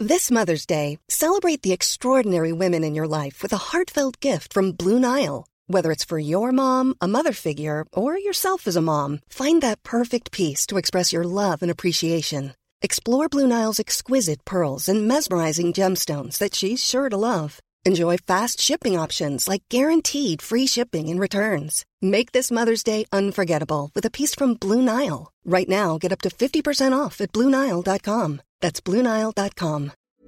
This Mother's Day, celebrate the extraordinary women in your life with a heartfelt gift from Blue Nile. Whether it's for your mom, a mother figure, or yourself as a mom, find that perfect piece to express your love and appreciation. Explore Blue Nile's exquisite pearls and mesmerizing gemstones that she's sure to love. Enjoy fast shipping options like guaranteed free shipping and returns. Make this Mother's Day unforgettable with a piece from Blue Nile. Right now, get up to 50% off at BlueNile.com. That's BlueNile.com.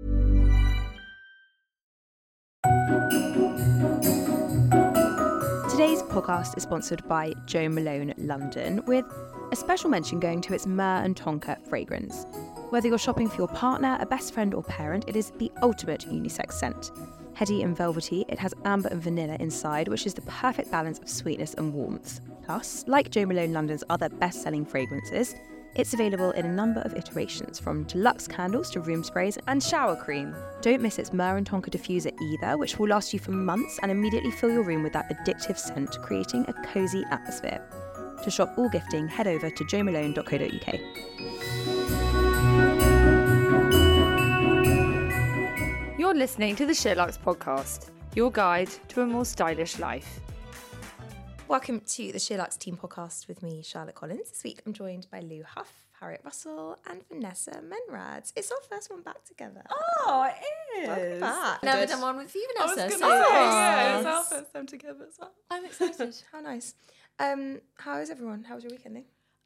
Today's podcast is sponsored by Jo Malone London, with a special mention going to its Myrrh and Tonka fragrance. Whether you're shopping for your partner, a best friend or parent, it is the ultimate unisex scent. Heady and velvety, it has amber and vanilla inside, which is the perfect balance of sweetness and warmth. Plus, like Jo Malone London's other best-selling fragrances, it's available in a number of iterations, from deluxe candles to room sprays and shower cream. Don't miss its Myrrh and Tonka diffuser either, which will last you for months and immediately fill your room with that addictive scent, creating a cosy atmosphere. To shop all gifting, head over to jomalone.co.uk. You're listening to the Sherlock's podcast, your guide to a more stylish life. Welcome to the Sherlock's Team podcast with me, Charlotte Collins. This week I'm joined by Lou Huff, Harriet Russell and Vanessa Menrads. It's our first one back together. Oh, it is. Welcome back. Never done one with you, I Vanessa. was So going to say, nice. it's our first time together as well. I'm excited. How nice. How is everyone? How was your weekend, Lou?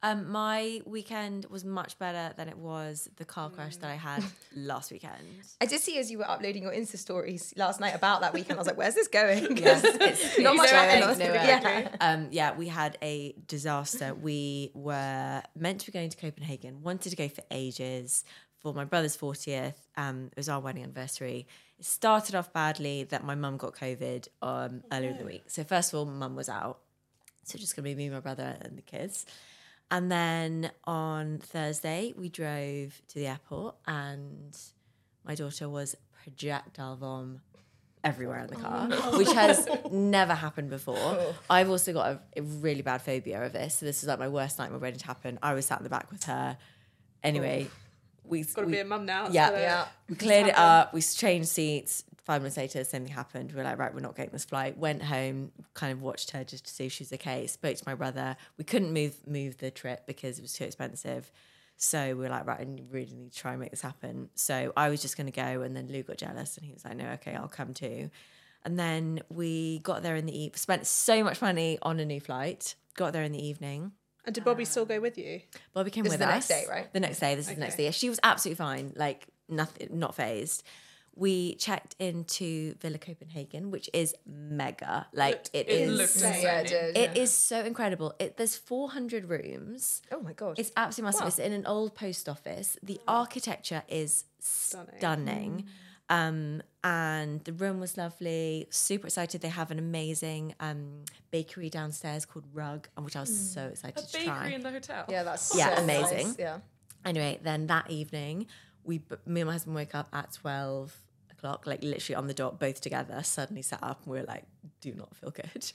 My weekend was much better than it was the car crash that I had last weekend. I did see as you were uploading your Insta stories last night about that weekend. I was like, where's this going? Yes, it's Not much happened. nowhere. Yeah, we had a disaster. We were meant to be going to Copenhagen, wanted to go for ages for my brother's 40th. It was our wedding anniversary. It started off badly that my mum got COVID earlier in the week. So first of all, mum was out. So just going to be me, my brother and the kids. And then on Thursday, we drove to the airport and my daughter was projectile vom everywhere in the car, which has never happened before. I've also got a really bad phobia of this. So this is like my worst nightmare waiting to happen. I was sat in the back with her. Anyway, we Got to be a mum now. Yeah. We cleared it up. We changed seats. 5 minutes later, same thing happened. We're like, right, we're not getting this flight. Went home, kind of watched her just to see if she was okay. Spoke to my brother. We couldn't move the trip because it was too expensive. So we were like, right, I really need to try and make this happen. So I was just going to go, and then Lou got jealous, and he was like, no, okay, I'll come too. And then we got there in the evening, spent so much money on a new flight, got there in the evening. And did Bobby still go with you? Bobby came This with is the us. next day, right? The next day. This is the next day. Yeah, she was absolutely fine, like nothing, not phased. We checked into Villa Copenhagen, which is mega. Like it is. Yeah, it did. It is so incredible. There's 400 rooms. Oh my God. It's absolutely massive. It's in an old post office. The architecture is stunning. And the room was lovely. Super excited. They have an amazing bakery downstairs called Rug, which I was so excited to try. Bakery in the hotel. Yeah, that's Yeah, so amazing. Nice. Yeah. Anyway, then that evening, me and my husband woke up at 12 o'clock, like literally on the dot, both together, suddenly sat up and we were like, do not feel good.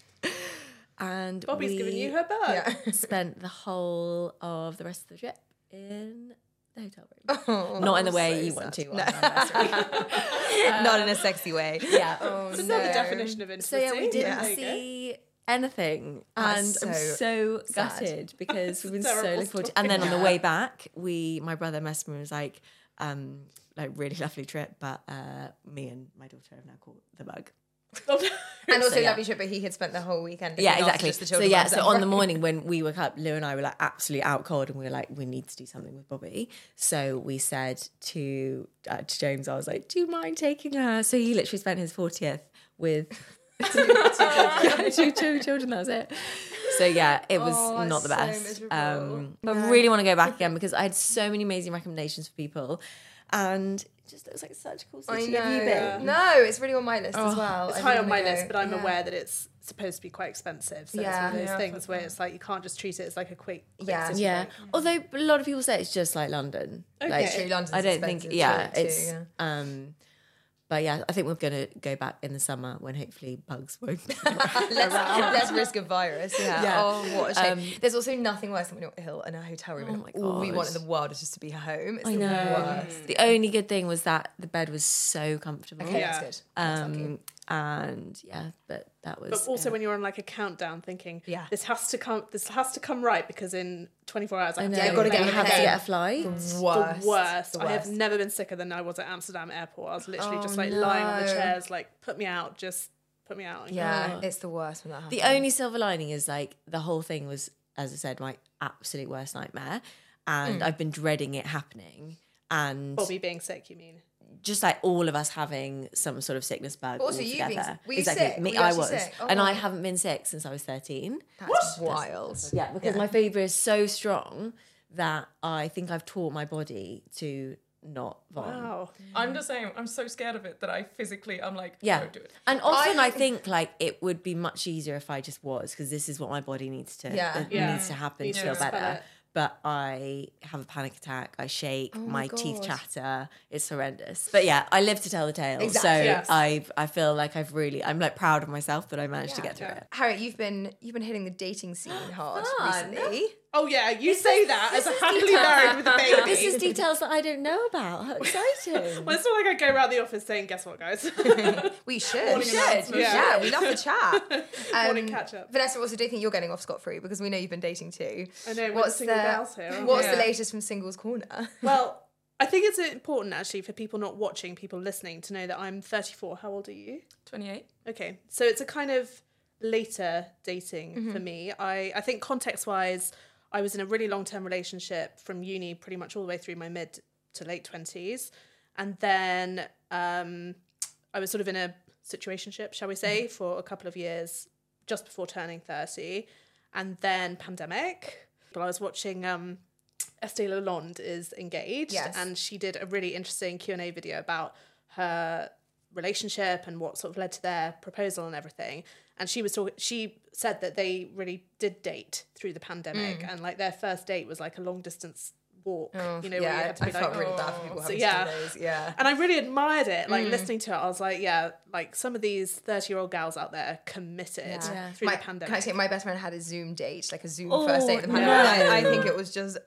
And Bobby's giving you her bug. Yeah. spent the whole of the rest of the trip in the hotel room. Not in the way you want to. On our anniversary. Not in a sexy way. Yeah. Oh, It's no. another definition of So intimacy. yeah, we didn't There you go. see anything, and That's I'm so so sad. gutted because we've been so terrible looking forward to. story. And then on the way back, my brother messaged me and was like really lovely trip, but me and my daughter have now caught the bug. And also yeah. lovely trip, but he had spent the whole weekend. Yeah, looking after exactly. just the So children yeah, by so himself. on the morning when we woke up, Lou and I were like absolutely out cold, and we were like, we need to do something with Bobby. So we said to James, I was like, do you mind taking her? So he literally spent his 40th with two children. That was it. So yeah, it was not the so best. miserable. But I really want to go back again because I had so many amazing recommendations for people, and it just looks like such a cool I city. know. Have you been? No, it's really on my list as well. It's I high really on my wanna list, go. but I'm Yeah. aware that it's supposed to be quite expensive. So Yeah. it's one of Yeah, those things for where sure. it's like you can't just treat it as like a quick Yeah. city Yeah. break. Although a lot of people say it's just like London. Okay. Like, True, London's I don't think. expensive Yeah, too, it's. yeah. But yeah, I think we're going to go back in the summer when hopefully bugs won't. less risk of virus. Yeah. Yeah. Oh, what a shame. There's also nothing worse than when you're ill in a hotel room. Oh and my all we God. want in the world is just to be home. It's I the know. worst. The only good thing was that the bed was so comfortable. Okay, Yeah. that's good. That's lucky. And yeah, but that was. But also when you're on like a countdown thinking, Yeah. this has to come right because in 24 hours I have I know. to Yeah, get gotta on get the on have the to plane. get a flight. Worst. the worst. The I have worst. never been sicker than I was at Amsterdam airport. I was literally just like Oh, lying on the no. chairs, like, put me out, just put me out. Yeah, it's the worst when that happens. The only silver lining is like the whole thing was, as I said, my absolute worst nightmare, and I've been dreading it happening. And Bobby being sick, you mean? just like all of us having some sort of sickness bug. But also you being- altogether. were you exactly. sick? Me, Were you I actually was, sick? Oh, and I wow. haven't been sick since I was 13. That's wild. Yeah, because my fever is so strong that I think I've taught my body to not vomit. Wow. I'm the same. I'm so scared of it that I'm like, Yeah, don't do it. and often I think like it would be much easier if I just was, because this is what my body needs to needs to happen Needs to to feel better. expel it. But I have a panic attack. I shake. Oh my teeth chatter. It's horrendous. But yeah, I live to tell the tale. Exactly. So Yes. I feel like I'm like proud of myself that I managed to get through it. Harriet, you've been hitting the dating scene hard Fun. recently. Oh yeah, you say that as a happily married with a baby. This is details that I don't know about. How exciting! Well, it's not like I go around the office saying, "Guess what, guys?" We should. Morning announcement. Yeah, we love to chat. Morning catch up. Vanessa, also, do you think you're getting off scot-free? Because we know you've been dating too. I know. We're What's single gals here. aren't What's we? the latest from Singles Corner? Well, I think it's important actually for people not watching, people listening, to know that I'm 34. How old are you? 28. Okay, so it's a kind of later dating for me. I think context-wise, I was in a really long-term relationship from uni pretty much all the way through my mid to late 20s. And then I was sort of in a situationship, shall we say, for a couple of years just before turning 30. And then pandemic. But I was watching Estée Lalonde is engaged, Yes. and she did a really interesting Q&A video about her relationship and what sort of led to their proposal and everything. And she said that they really did date through the pandemic, and like their first date was like a long distance walk, you know, where you had to I be felt like, really bad for people having yeah. to do those. Yeah. and I really admired it. Like listening to it, I was like, yeah, like some of these 30-year-old gals out there committed through the pandemic. Can I say my best friend had a Zoom date, like a Zoom Oh, first date in the no. pandemic. I think it was just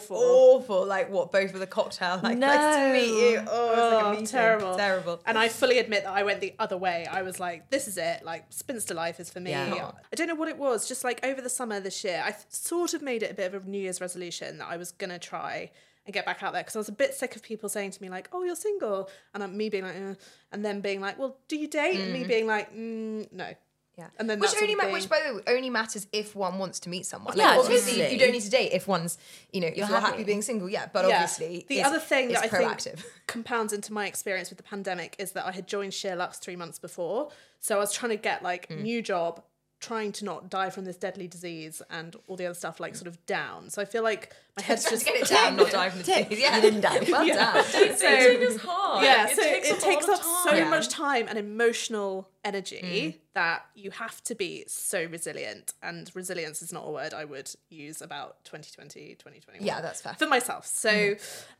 awful. Like what, both with a cocktail, like nice to meet you. Oh, it was like a meeting. Terrible. And I fully admit that I went the other way. I was like, this is it. Like, spinster life is for me. Yeah. I don't know what it was. Just like over the summer this year, I sort of made it a bit of a New Year's resolution that I was going to try and get back out there, because I was a bit sick of people saying to me like, oh, you're single, and me being like, and then being like, well, do you date? And me being like, no. Yeah. And then which that sort of which by the way only matters if one wants to meet someone. Yeah, Like, obviously totally. you don't need to date if one's, if you're happy happy. being single. Yeah, but Yeah. obviously the it's, other thing it's that I proactive. think compounds into my experience with the pandemic is that I had joined Sheer Lux 3 months before, so I was trying to get like new job, trying to not die from this deadly disease and all the other stuff like sort of down. So I feel like my head's Just just get it down, not die from the disease. Yeah, You didn't die. Well done. Dating is hard. Yeah, It so takes it takes a lot up of so time. much time and emotional energy that you have to be so resilient. And resilience is not a word I would use about 2020, 2021. Yeah, that's fair. For myself. So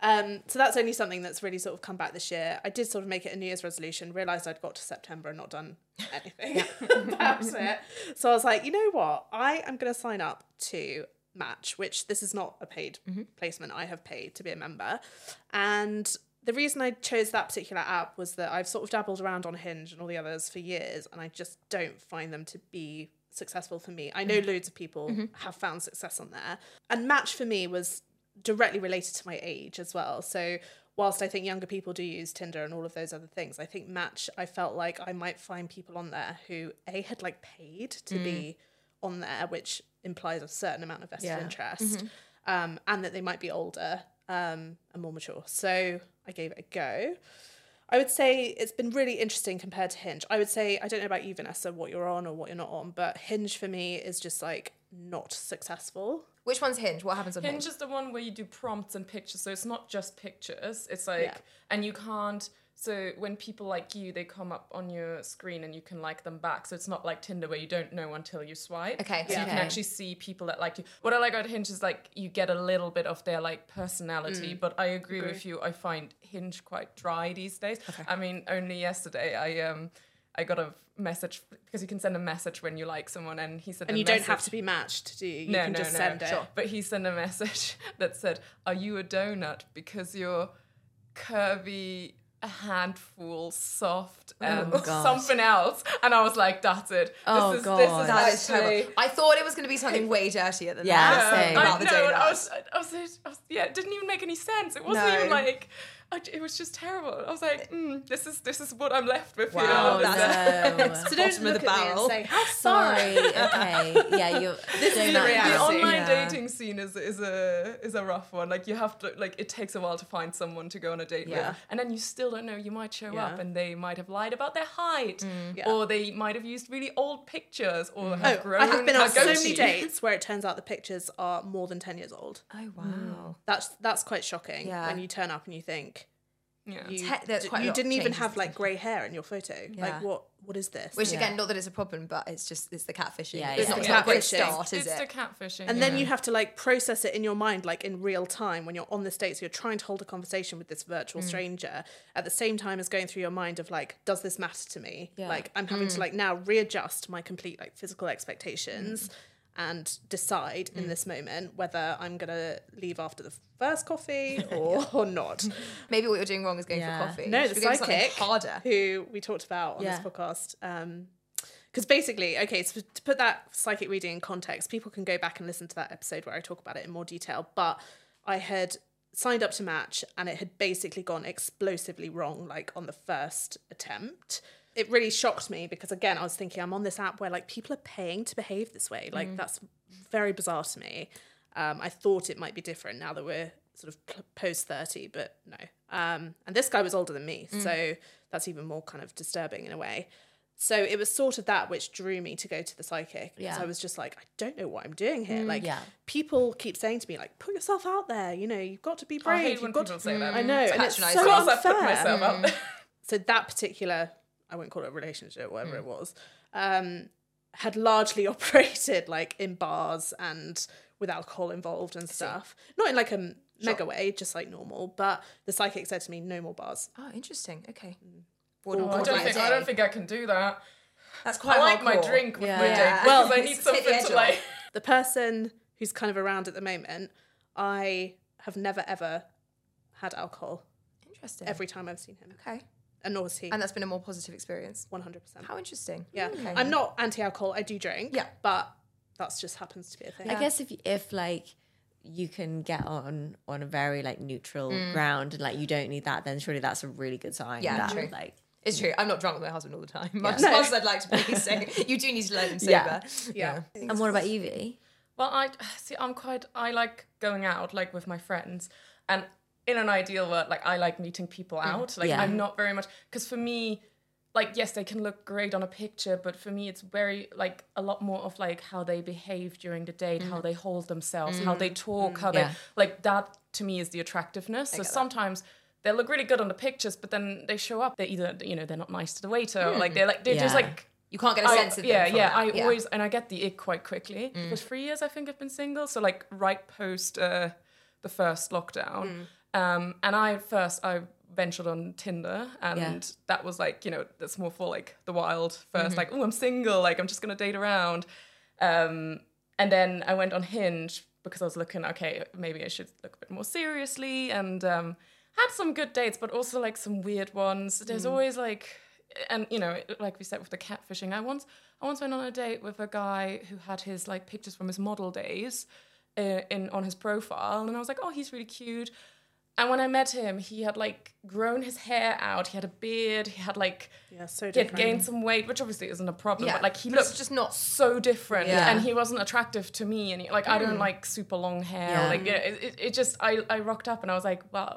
so that's only something that's really sort of come back this year. I did sort of make it a New Year's resolution, realised I'd got to September and not done anything about it. So I was like, you know what? I am going to sign up to Match, which this is not a paid placement. I have paid to be a member. And the reason I chose that particular app was that I've sort of dabbled around on Hinge and all the others for years, and I just don't find them to be successful for me. I know loads of people have found success on there. And Match for me was directly related to my age as well. So whilst I think younger people do use Tinder and all of those other things, I think Match, I felt like I might find people on there who had like paid to be on there, which implies a certain amount of vested interest, and that they might be older and more mature. So I gave it a go. I would say it's been really interesting compared to Hinge. I would say, I don't know about you, Vanessa, what you're on or what you're not on, but Hinge for me is just like not successful. Which one's Hinge? What happens on Hinge? Hinge is the one where you do prompts and pictures, so it's not just pictures. It's like, and you can't. So when people like you, they come up on your screen and you can like them back. So it's not like Tinder where you don't know until you swipe. Okay. So you can actually see people that like you. What I like about Hinge is like you get a little bit of their like personality. But I agree with you. I find Hinge quite dry these days. Okay. I mean, only yesterday I got a message, because you can send a message when you like someone, and he said, and you don't have to be matched, do you? You can just send it. Sure. But he sent a message that said, "Are you a donut? Because you're curvy, a handful, soft, and something else." And I was like, "That's it. This is That is actually." terrible. I thought it was going to be something way dirtier than Yeah, that. same. About the I donuts. was, it didn't even make any sense. It wasn't even like. It was just terrible. I was like, this is what I'm left with. Wow, here. that's So don't look at me and say, how sorry. Okay. Yeah, you're. This is the reality. The online dating scene is a rough one. Like you have to it takes a while to find someone to go on a date with, and then you still don't know. You might show up and they might have lied about their height, or they might have used really old pictures, or have grown. I have been on so many goatee. dates where it turns out the pictures are more than 10 years old. Oh, wow. That's quite shocking when you turn up and you think, Yeah. you didn't even have like grey hair in your photo. Like what is this? Which again, not that it's a problem, but it's the catfishing. Yeah, It's yeah. not It's a great catfishing. start, is It's it? the catfishing. And then you have to like process it in your mind, like in real time when you're on this date. So you're trying to hold a conversation with this virtual stranger at the same time as going through your mind of like, does this matter to me? Like I'm having to like now readjust my complete like physical expectations and decide in this moment whether I'm going to leave after the first coffee or not. Maybe what you're doing wrong is going for coffee. No, You the should be doing something psychic harder. who we talked about on this podcast. Because basically, okay, so to put that psychic reading in context, people can go back and listen to that episode where I talk about it in more detail. But I had signed up to Match and it had basically gone explosively wrong, like on the first attempt. It really shocked me because, again, I was thinking I'm on this app where like people are paying to behave this way. Like that's very bizarre to me. I thought it might be different now that we're sort of post 30, but no. And this guy was older than me, so that's even more kind of disturbing in a way. So it was sort of that which drew me to go to the psychic. Because I was just like, I don't know what I'm doing here. Like people keep saying to me, like, put yourself out there. You know, you've got to be brave. I hate when You've got people to say that. I know, and it's patronising. so Of course, I unfair. put myself out there. So that particular, I won't call it a relationship, whatever it was, had largely operated like in bars and with alcohol involved and stuff. Not in like a mega way, just like normal. But the psychic said to me, no more bars. Oh, interesting. Okay. I don't think I can do that. That's quite I like my hardcore. drink with my Yeah. date. Well, Well, I need take the something edge to off. like. The person who's kind of around at the moment, I have never ever had alcohol Interesting. every time I've seen him. Okay. And nor has he. And that's been a more positive experience. 100%. How interesting. Yeah. Okay. I'm not anti-alcohol. I do drink. Yeah. But that just happens to be a thing. I guess if like you can get on a very like neutral ground and like you don't need that, then surely that's a really good sign. Yeah, that, true. Like It's true. I'm not drunk with my husband all the time. Much as I'd like to please say, you do need to learn him sober. Yeah. and what about Evie? Well, I like going out like with my friends, and in an ideal world, like I like meeting people out. Like Yeah. I'm not very much, because for me, like yes, they can look great on a picture, but for me, it's very like a lot more of like how they behave during the date, how they hold themselves, how they talk, how they like that. To me, is the attractiveness. So sometimes they look really good on the pictures, but then they show up, they're either they're not nice to the waiter, or like they're just like. You can't get a sense of them. I always, and I get the ick quite quickly. For 3 years, I think I've been single. So like right post the first lockdown. And I ventured on Tinder, and that was like, that's more for like the wild first, like, oh, I'm single, like I'm just going to date around. And then I went on Hinge because I was looking, okay, maybe I should look a bit more seriously, and had some good dates, but also like some weird ones. There's always like... And like we said with the catfishing, I once went on a date with a guy who had his like pictures from his model days on his profile, and I was like, oh, he's really cute. And when I met him, he had like grown his hair out, he had a beard, he had like so he had different. gained some weight, which obviously isn't a problem, but like he But it's looked just not so different, Yeah. and he wasn't attractive to me, and I don't like super long hair, like it just I rocked up and I was like, wow.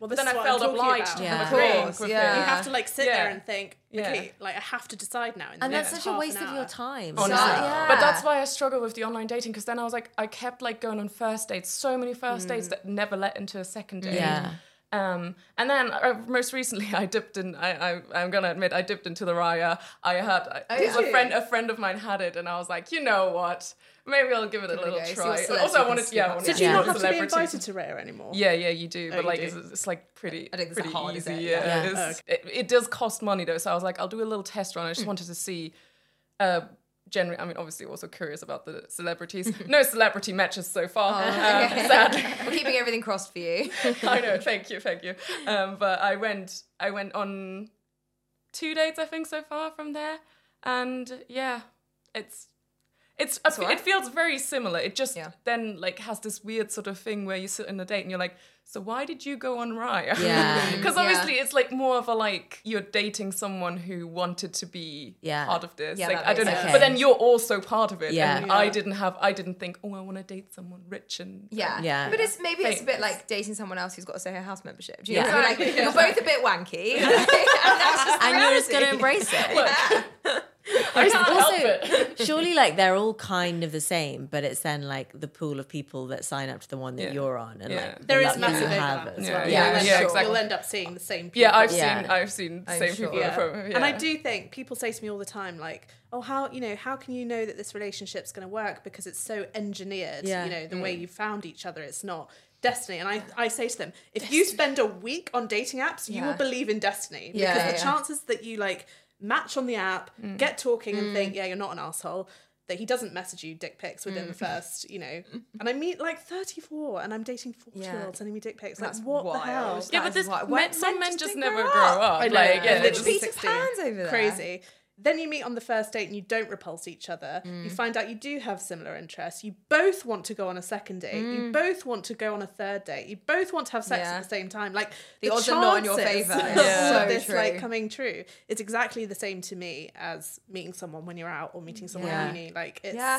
well, But this then is I what felt I'm talking obliged about. to Yeah. have Of a drink course, with yeah. him. You have to like sit Yeah. there and think, okay, like I have to decide now. In the And that's next such a half waste an of hour. your time. Honestly. Yeah. But that's why I struggle with the online dating, because then I was like, I kept like going on first dates, so many first dates that never led into a second date. Yeah. And then most recently I dipped in, I'm going to admit, I dipped into the Raya. A friend of mine had it, and I was like, you know what? Maybe I'll give it a little go. See try. what celebrity Also, I can wanted scoop up. to So do you see not what have to be celebrities- invited to Raya anymore? Yeah, you do, but you like do? it's like pretty. I don't think it's pretty that hard, is easy. it? Yeah, Yeah. it does cost money though, so I was like, I'll do a little test run. I just wanted to see. Generally, I mean, obviously, also curious about the celebrities. No celebrity matches so far. Sadly. We're keeping everything crossed for you. I know. Thank you. But I went on 2 dates, I think, so far from there, and yeah, it feels very similar. It just then like has this weird sort of thing where you sit in a date and you're like, so why did you go on Raya? Yeah. Because obviously it's like more of a like you're dating someone who wanted to be part of this. Yeah, like that I don't know, makes sense. but then you're also part of it. Yeah. And I didn't think, oh, I want to date someone rich and Yeah. But it's it's a bit famous. like dating someone else who's got a Soho House membership. Do you Yeah. know what I mean? Like, you're both a bit wanky, and that's just the And you're just reality. going to embrace it. I can't help Also, it. surely like they're all kind of the same, but it's then like the pool of people that sign up to the one that you're on, and Yeah. like the There is luck that massive you have overlap as as well. well. Yeah, You'll yeah, end up- exactly. You'll end up seeing the same people. Yeah, Yeah. I've seen the same sure. people. From, And I do think people say to me all the time, like, oh, how can you know that this relationship's going to work because it's so engineered, Yeah. the way you found each other, it's not destiny. And I say to them, if you spend a week on dating apps, you will believe in destiny, because the chances that you like match on the app, get talking and think, you're not an asshole, that he doesn't message you dick pics within the first, and I meet like 34 and I'm dating 40-year-olds sending me dick pics. Like, what the hell? wild. Yeah, but That is this some men just never grow up. up. I know, Like, yeah, it's literally Peter 16. Pan's over there. Crazy. Then you meet on the first date and you don't repulse each other. You find out you do have similar interests. You both want to go on a second date. You both want to go on a third date. You both want to have sex at the same time. Like The odds are not in your chances favour. of Yeah. all of So this true. like coming true. It's exactly the same to me as meeting someone when you're out or meeting someone Yeah. in uni. Like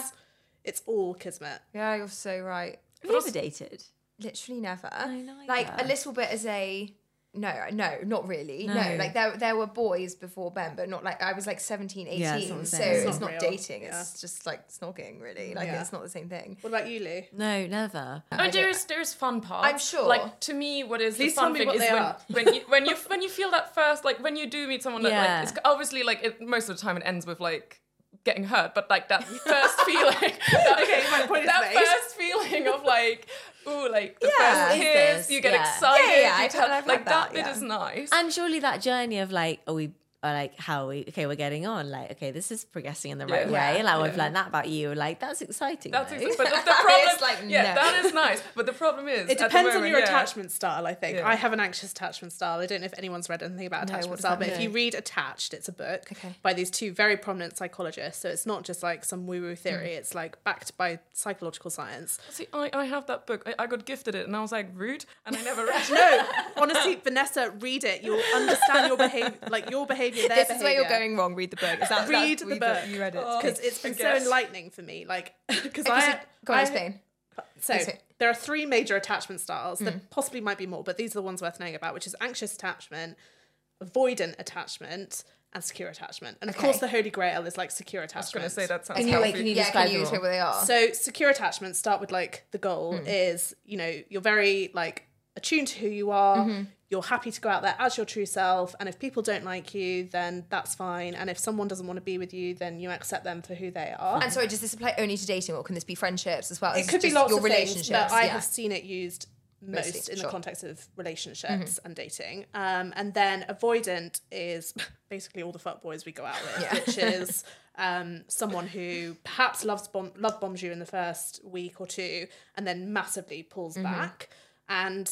it's all kismet. Yeah, you're so right. Have you ever dated? Literally never. neither. Like a little bit as a no, not really. No, No. like there were boys before Ben, but not like I was like 17, 18, Yeah, it's not the so same. it's It's not not real. dating. It's just like snogging, really. Like Yeah. it's not the same thing. What about you, Lou? No, never. I mean, there's fun parts. I'm sure. Like to me, what is Please the fun tell me thing what is they are. when you feel that first, like when you do meet someone that Yeah. like it's obviously like most of the time it ends with like getting hurt, but like that first feeling, my point is that made. first feeling of like, ooh, like the Yeah. first What is kiss, this? you get Yeah. excited, Yeah, you tell, I've like had that that, bit yeah. is nice. And surely that journey of like, how are we, okay, we're getting on, like, okay, this is progressing in the right Yeah. way. Like, I've learned that about you. Like, that's exciting. That's though. but the problem, It's like, yeah, no. that is nice. But the problem is, It at the depends on moment, your yeah. attachment style, I think. Yeah. I have an anxious attachment style. I don't know if anyone's read anything about attachment what does style, that but if mean? you read Attached, it's a book Okay. by these two very prominent psychologists. So it's not just like some woo-woo theory. It's like backed by psychological science. See, I have that book. I got gifted it, and I was like rude, and I never read it. No, honestly, Vanessa, read it. You'll understand your behavior, their behavior. This is where you're going wrong. Read the book. Is that Read that's- the book. You read it. Because it's been I so guess. enlightening for me. Like, because Go on, explain. So Explain. there are three major attachment styles. There possibly might be more, but these are the ones worth knowing about, which is anxious attachment, avoidant attachment, and secure attachment. And of course, the holy grail is like secure I was attachment. going to say that sounds Can you, healthy. can you Yeah, describe can you them say all? what they are? So secure attachments start with like the goal is, you're very like attuned to who you are. You're happy to go out there as your true self. And if people don't like you, then that's fine. And if someone doesn't want to be with you, then you accept them for who they are. And sorry, does this apply only to dating, or can this be friendships as well? It Is could be just lots your of things, relationships. but I yeah. have seen it used most Mostly, in the sure. context of relationships and dating. And then avoidant is basically all the fuckboys we go out with, which is someone who perhaps love bombs you in the first week or two and then massively pulls back. And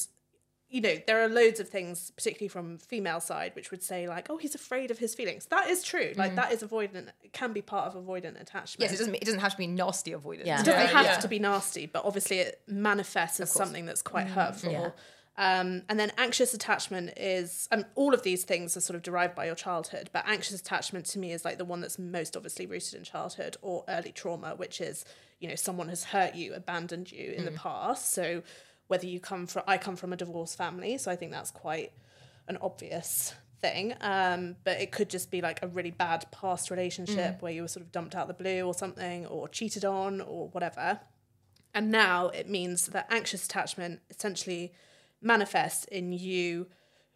there are loads of things, particularly from female side, which would say like, oh, he's afraid of his feelings. That is true. Like that is avoidant. It can be part of avoidant attachment. Yes, it doesn't have to be nasty avoidance. Yeah. It doesn't have yeah. to be nasty, but obviously it manifests as something that's quite hurtful. Yeah. And then anxious attachment is, all of these things are sort of derived by your childhood, but anxious attachment to me is like the one that's most obviously rooted in childhood or early trauma, which is, someone has hurt you, abandoned you in the past. So whether I come from a divorced family, so I think that's quite an obvious thing. But it could just be like a really bad past relationship where you were sort of dumped out of the blue or something, or cheated on or whatever. And now it means that anxious attachment essentially manifests in you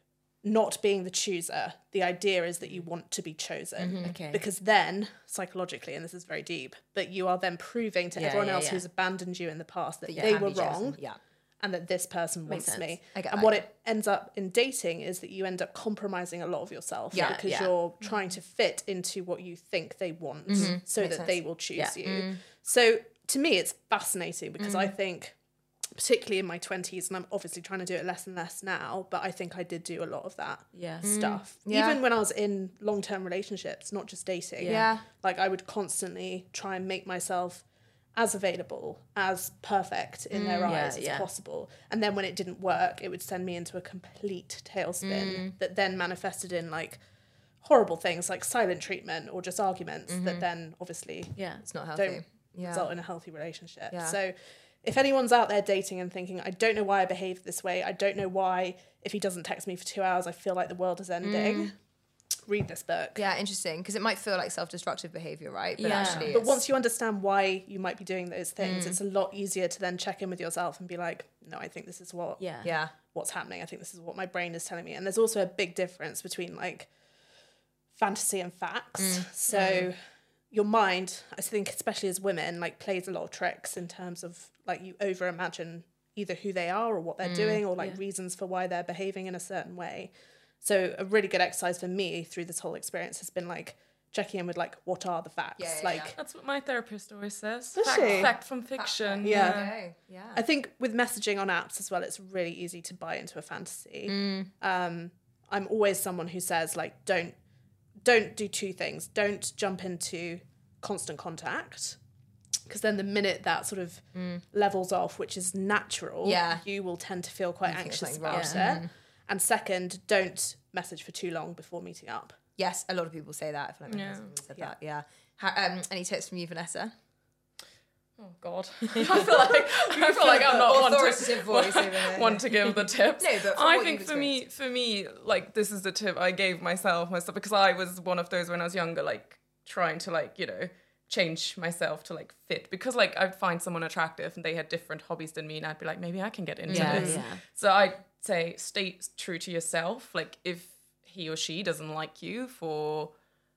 not being the chooser. The idea is that you want to be chosen. Okay. Because then, psychologically, and this is very deep, but you are then proving to everyone else who's abandoned you in the past that they were wrong. Yeah. And that this person wants me. And what it ends up in dating is that you end up compromising a lot of yourself because you're trying to fit into what you think they want so that they will choose you. So to me, it's fascinating because I think, particularly in my 20s, and I'm obviously trying to do it less and less now, but I think I did do a lot of that stuff. Even when I was in long-term relationships, not just dating. Like I would constantly try and make myself as available, as perfect in their eyes as possible. And then when it didn't work, it would send me into a complete tailspin that then manifested in like horrible things like silent treatment or just arguments that then obviously it's not healthy. Don't result in a healthy relationship. So if anyone's out there dating and thinking, I don't know why I behaved this way, I don't know why if he doesn't text me for 2 hours, I feel like the world is ending, read this book. Yeah, interesting, because it might feel like self-destructive behaviour, right? But actually But once you understand why you might be doing those things, it's a lot easier to then check in with yourself and be like, no, I think this is what's happening. I think this is what my brain is telling me. And there's also a big difference between like fantasy and facts. So your mind, I think, especially as women, like plays a lot of tricks in terms of like you over imagine either who they are or what they're doing or like reasons for why they're behaving in a certain way. So a really good exercise for me through this whole experience has been like checking in with like, what are the facts? That's what my therapist always says. Does she? Fact from fiction. Yeah. I think with messaging on apps as well, it's really easy to buy into a fantasy. I'm always someone who says like, don't do two things. Don't jump into constant contact, because then the minute that sort of levels off, which is natural, you will tend to feel quite anxious about it. And second, don't message for too long before meeting up. Yes, a lot of people say that. I feel like my husband said that. Yeah. Any tips from you, Vanessa? Oh God, I feel like I'm not authoritative voice over there. one to give the tips. No, but I think for me, like this is the tip I gave myself because I was one of those when I was younger, like trying to like change myself to like fit, because like I'd find someone attractive and they had different hobbies than me, and I'd be like, maybe I can get into this. So I say stay true to yourself. Like if he or she doesn't like you for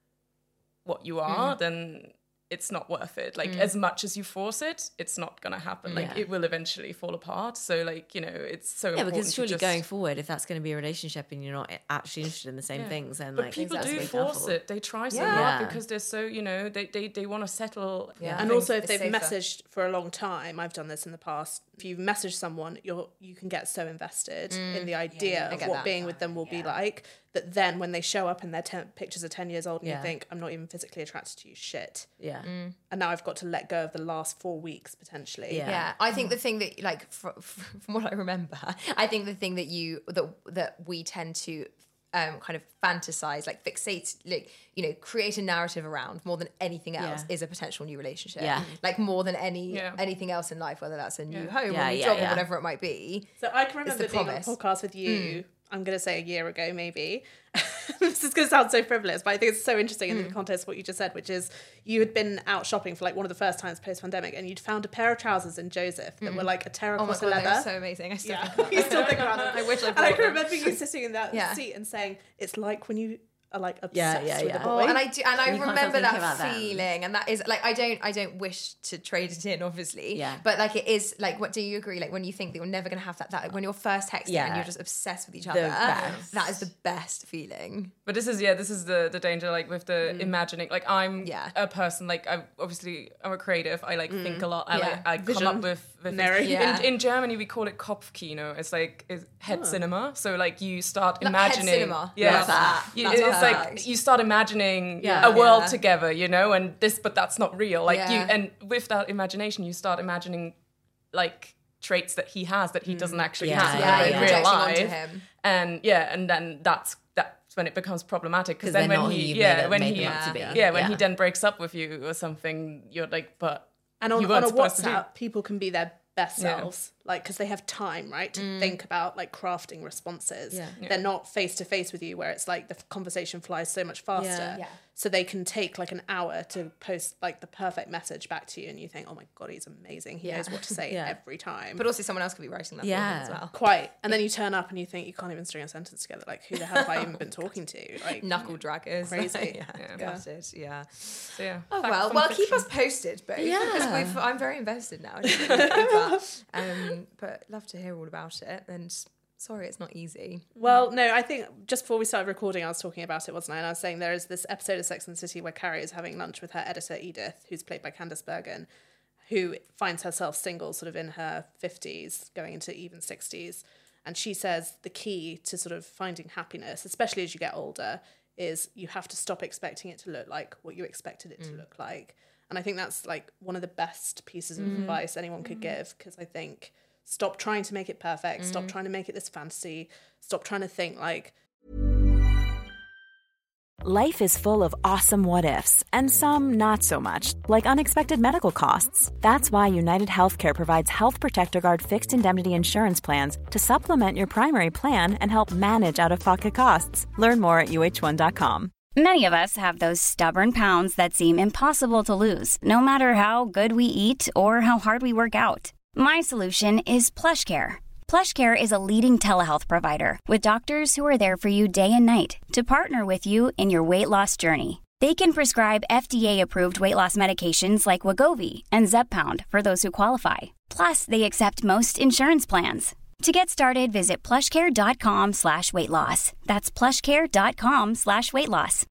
what you are, then it's not worth it. Like as much as you force it, it's not gonna happen. Like it will eventually fall apart. So like, it's so important. Because surely going forward, if that's going to be a relationship and you're not actually interested in the same things, then but like people do force it. They try so hard because they're so, they want to settle. And also if they've messaged for a long time, I've done this in the past, if you've messaged someone, you can get so invested in the idea of what being with them will be like, that then when they show up and their pictures are 10 years old and you think, I'm not even physically attracted to you, shit. And now I've got to let go of the last 4 weeks potentially. Yeah. I think the thing that, like, from what I remember, I think the thing that that we tend to kind of fantasize, like fixate, like, create a narrative around more than anything else is a potential new relationship. Like more than anything else in life, whether that's a new home or a new job or whatever it might be. So I can remember being on a podcast with you, I'm going to say a year ago maybe. This is going to sound so frivolous, but I think it's so interesting in the context of what you just said, which is you had been out shopping for like one of the first times post-pandemic and you'd found a pair of trousers in Joseph that were like a terracotta leather. They were so amazing. I still you still think about them. I wish I bought And I can them. remember you sitting in that seat and saying, it's like when you are like obsessed with a boy. Oh, and I You remember can't stop that thinking about feeling, and that is like I don't wish to trade it in, obviously. Yeah. But like it is like, what do you agree? Like when you think that you're never gonna have that like when you're first texting and you're just obsessed with each other, best. that is the best feeling. But this is the danger, like with the imagining. Like I'm a person, like I'm a creative. I like think a lot. I come up with in Germany we call it Kopfkino. It's like head cinema. So like you start imagining. Head cinema. It's like you start imagining a world together, and but that's not real. Like and with that imagination, you start imagining like traits that he has that he doesn't actually have in real life. And then that's when it becomes problematic, because then when he then breaks up with you or something, you're like, but and on a WhatsApp, people can be their best selves. like, because they have time, right, to think about like crafting responses. Yeah. They're not face to face with you, where it's like the conversation flies so much faster. Yeah. So they can take like an hour to post like the perfect message back to you, and you think, oh my God, he's amazing. He knows what to say every time. But also someone else could be writing that for him as well. Quite. And then you turn up and you think, you can't even string a sentence together. Like, who the hell have I even been talking to? Like, Knuckle draggers. Crazy. Gutted, yeah. So yeah. Oh, Fact well, from well, fiction. keep us posted, but because I'm very invested now. But love to hear all about it. And sorry, it's not easy. well, no, I think just before we started recording, I was talking about it, wasn't I? And I was saying there is this episode of Sex and the City where Carrie is having lunch with her editor, Edith, who's played by Candice Bergen, who finds herself single sort of in her 50s, going into even 60s. And she says the key to sort of finding happiness, especially as you get older, is you have to stop expecting it to look like what you expected it to look like. And I think that's like one of the best pieces of advice anyone could give, because I think stop trying to make it perfect, stop trying to make it this fantasy, stop trying to think like, Life is full of awesome what ifs, and some not so much, like unexpected medical costs. That's why United Healthcare provides Health Protector Guard fixed indemnity insurance plans to supplement your primary plan and help manage out-of-pocket costs. Learn more at UH1.com. Many of us have those stubborn pounds that seem impossible to lose, no matter how good we eat or how hard we work out. My solution is PlushCare. PlushCare is a leading telehealth provider with doctors who are there for you day and night to partner with you in your weight loss journey. They can prescribe FDA-approved weight loss medications like Wegovy and Zepbound for those who qualify. Plus, they accept most insurance plans. To get started, visit plushcare.com/weightloss. That's plushcare.com/weightloss.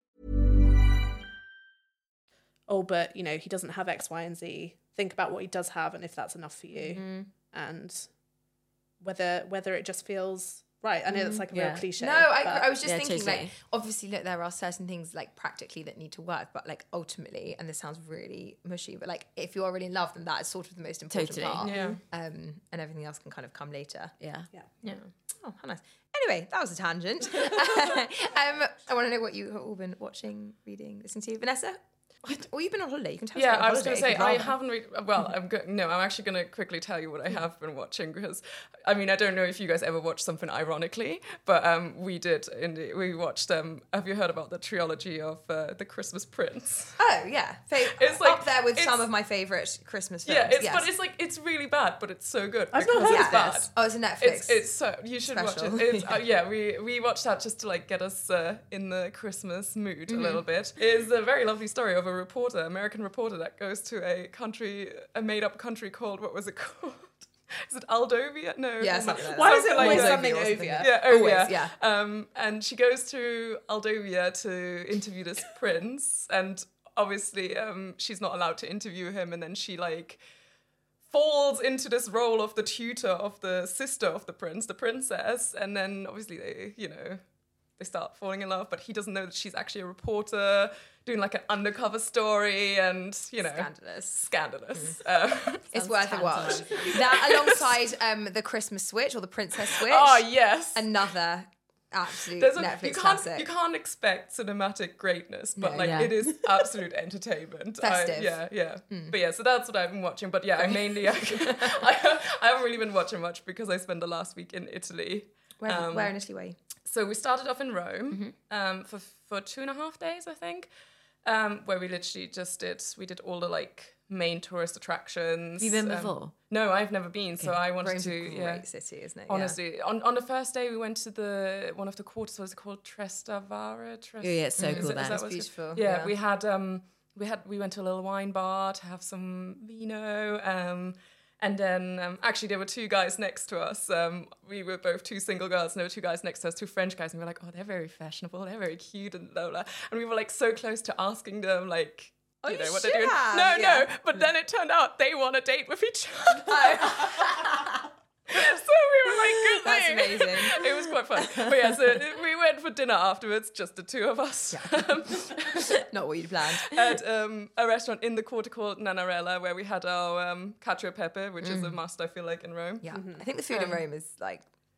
oh, but, you know, he doesn't have X, Y, and Z. Think about what he does have and if that's enough for you. And whether it just feels right. I know that's like a real cliche. No, I was just Yeah, thinking, totally. like, obviously, look, there are certain things, like, practically that need to work, but, like, ultimately, and this sounds really mushy, but, like, if you're already in love, then that is sort of the most important Totally. part. Yeah. And everything else can kind of come later. Yeah. Oh, how nice. Anyway, that was a tangent. I want to know what you have all been watching, reading, listening to. Vanessa? Or you've been on holiday. You can tell us Yeah, about I was going to say, holiday I if you'd haven't well, I'm actually going to quickly tell you what I have been watching, because, I mean, I don't know if you guys ever watched something ironically, but we did. We watched, have you heard about the trilogy of The Christmas Prince? Oh, yeah. It's like- up there with some it's- of my favourite Christmas films. Yeah, yes. but it's like, it's really bad, but it's so good. I've not because heard it's of bad. this. Oh, it's a Netflix. It's so, you should special. watch it. It's, we watched that just to like get us in the Christmas mood a little bit. It's a very lovely story of a reporter, American reporter, that goes to a made up country called, what was it called? Is it Aldovia? No. Yeah, something like that. Why is it Something always like something Ovia or something. Ovia? Yeah, Always, yeah. yeah. And she goes to Aldovia to interview this prince, and obviously she's not allowed to interview him, and then she like falls into this role of the tutor of the sister of the prince, the princess, and then obviously they start falling in love, but he doesn't know that she's actually a reporter doing like an undercover story, and scandalous. It's worth a watch. That alongside the Christmas Switch or the Princess Switch. Oh yes, another absolute There's Netflix you classic. can't expect cinematic greatness, but No. like Yeah. it is absolute entertainment. Festive. Yeah. But yeah, so that's what I've been watching. But yeah, I mainly I haven't really been watching much because I spent the last week in Italy. Where in Italy were you? So we started off in Rome for 2.5 days, I think, where we literally just did all the like main tourist attractions. Have you been before? No, I've never been. So I wanted Rome's to. a great city, isn't it? Honestly, on the first day we went to one of the quarters. What was it called? Trastevere. Yeah, it's so cool there. It's beautiful. Yeah, we went to a little wine bar to have some vino. And then actually there were two guys next to us. We were both two single girls, and there were two guys next to us, two French guys, and we were like, oh, they're very fashionable, they're very cute, and blah, blah. And we were like so close to asking them like, you what should they're doing. have, No, but then it turned out they want a date with each other. So we were like, good That's thing. amazing. It was quite fun. But yeah, so we went for dinner afterwards, just the two of us. Not what you'd planned. At a restaurant in the quarter called Nanarella, where we had our cacio e pepe, which is a must, I feel like, in Rome. Yeah, I think the food in Rome is like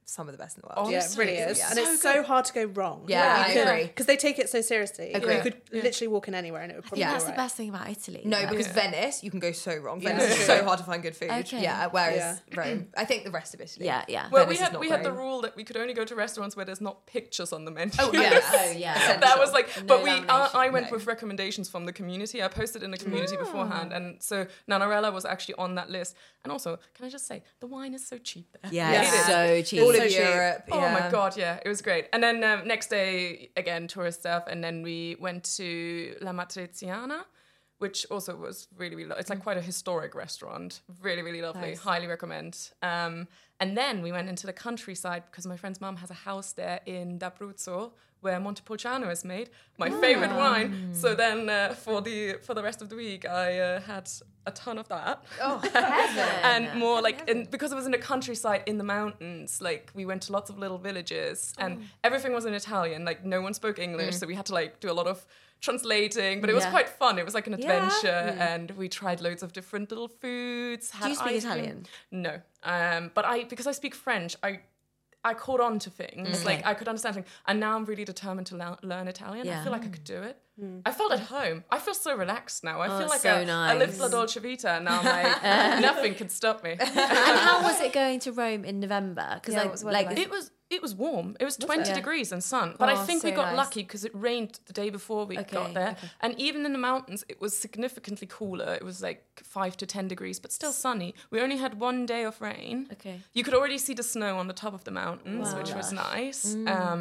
some of the best in the world. Yeah, it really is. And it's so hard to go wrong. Yeah, I agree. Because they take it so seriously. Agree. You could literally walk in anywhere and it would probably That's be the best thing about Italy. No, because Venice, you can go so wrong. Venice is so hard to find good food. Okay. Yeah, whereas Rome, I think the rest of Italy. Yeah, yeah. Well, Venice is not we had the great. rule that we could only go to restaurants where there's not pictures on the menu. Oh, yes. Oh, yeah. That was like, but lamination. I went with recommendations from the community. I posted in the community beforehand, and so Nanarella was actually on that list. And also, can I just say, the wine is so cheap there. Yeah, It it's is. so cheap. All So of cheap. Europe. Oh yeah. my god, yeah, it was great. And then next day, again, tourist stuff, and then we went to La Matriziana, which also was really, really it's like quite a historic restaurant. Really, really lovely. Nice. Highly recommend. And then we went into the countryside because my friend's mum has a house there in D'Abruzzo where Montepulciano is made, my favorite wine. So then for the rest of the week, I had a ton of that. Oh, heaven. And more like, because it was in the countryside in the mountains, like we went to lots of little villages and everything was in Italian. Like no one spoke English, so we had to like do a lot of translating, but it was quite fun. It was like an adventure, and we tried loads of different little foods. Do you speak ice cream. Italian? No, but because I speak French, I caught on to things. Like I could understand things, and now I'm really determined to learn Italian. I feel like I could do it. I felt at home. I feel so relaxed now. I feel like so I live nice. La Dolce Vita, and now I'm like nothing can stop me. And how was it going to Rome in November? Because Yeah, what was the weather like? It was warm. It was 20 it? degrees and sun. But I Oh, think we so got nice. lucky because it rained the day before we got there. okay. And even in the mountains, it was significantly cooler. It was like 5 to 10 degrees, but still sunny. We only had one day of rain. Okay. You could already see the snow on the top of the mountains, which was nice.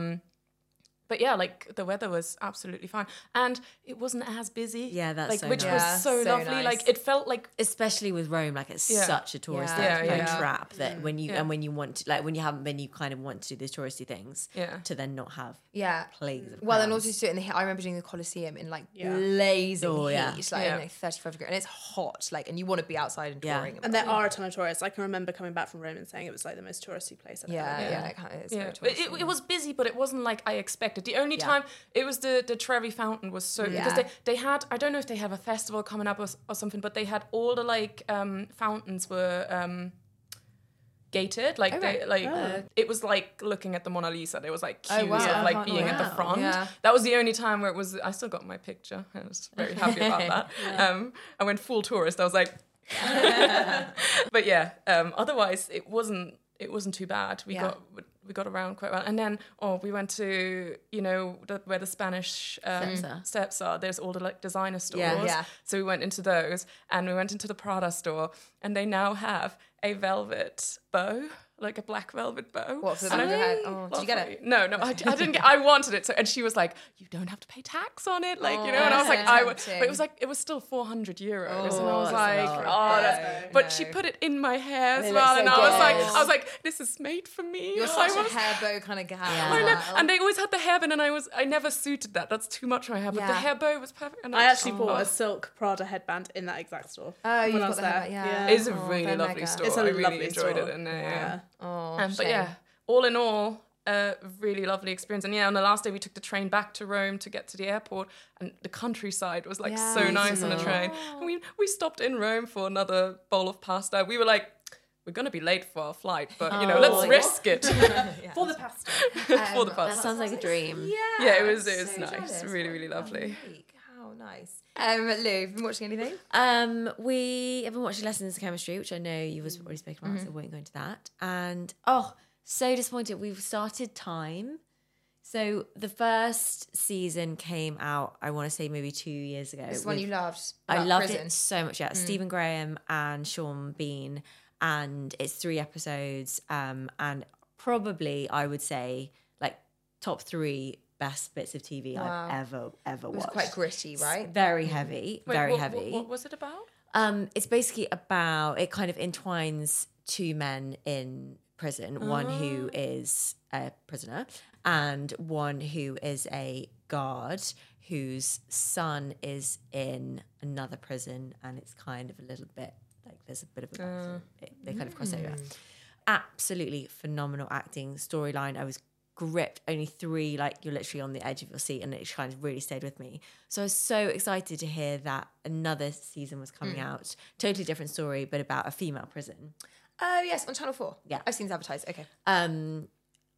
But yeah, like the weather was absolutely fine. And it wasn't as busy. Yeah, that's like, so which nice. was Yeah, so so lovely. nice. Like it felt like Especially with Rome, like it's Yeah. such a touristic Yeah. trap that when you and when you want to, like when you haven't been, you kind of want to do those touristy things. Yeah. To then not have Yeah. plagues of Well, and crowds. also to do it in the heat. I remember doing the Colosseum in like blazing Oh, yeah. heat, like Yeah. 35 degrees, and it's hot, like, and you want to be outside and Yeah. touring. And there are a ton of tourists. I can remember coming back from Rome and saying it was like the most touristy place I've ever been. It's very But touristy. it was busy, but it wasn't like I expected. The only time it was the Trevi Fountain was so because they had, I don't know if they have a festival coming up or something, but they had all the like fountains were gated, like it was like looking at the Mona Lisa. There was like queues of like being at the front. Yeah. That was the only time where it was. I still got my picture. I was very happy about that. I went full tourist. I was like, but yeah. Otherwise, it wasn't too bad. We got around quite well, and then we went to where the Spanish steps are. There's all the like designer stores. Yeah. So we went into those, and we went into the Prada store, and they now have a velvet bow, like a black velvet bow. What, for the back of your head? Oh, did you get it? No, I didn't get. I wanted it, so and she was like, "You don't have to pay tax on it," like and I was like, tempting. but it was still 400 euros, and I was that's like, a "Oh, that's." But she put it in my hair as They well, look and so I was like, "This is made for me." You're I such a was- hair bow kind of guy. I know. And they always had the hairband, and I never suited that. That's too much for my hair. But the Yeah. hair bow was perfect. And I actually bought a silk Prada headband in that exact store. Oh, you've when I got was the there. hair, yeah. It's a Oh, really they're lovely mega. store. It's a I really lovely enjoyed store. it in there. Yeah. Oh, But shame. yeah, all in all, a really lovely experience. And yeah, on the last day we took the train back to Rome to get to the airport, and the countryside was like so nice on the train. And we stopped in Rome for another bowl of pasta. We were like, we're gonna be late for our flight, but let's risk it For the pasta. for the That pasta. sounds like a dream. Yeah, it was nice, jealous. really, really lovely. How nice. Lou, been watching anything? We have been watching Lessons in Chemistry, which I know you've already spoken about, so I won't go into that. And so disappointed. We've started Time. So the first season came out, I want to say maybe 2 years ago. This one you loved. I about loved prison. it so much. Yeah, Stephen Graham and Sean Bean, and it's 3 episodes. And probably I would say like top 3 best bits of TV I've ever It was watched. quite gritty, right? Very heavy, very heavy. What was it about? It's basically about, it kind of entwines 2 men in prison, one who is a prisoner and one who is a guard whose son is in another prison, and it's kind of a little bit like there's a bit of a they kind of cross over. Absolutely phenomenal acting, storyline. I was gripped. Only 3, like you're literally on the edge of your seat, and it kind of really stayed with me. So I was so excited to hear that another season was coming out. Totally different story, but about a female prison. Oh, yes, on Channel 4. Yeah. I've seen it advertised. Okay.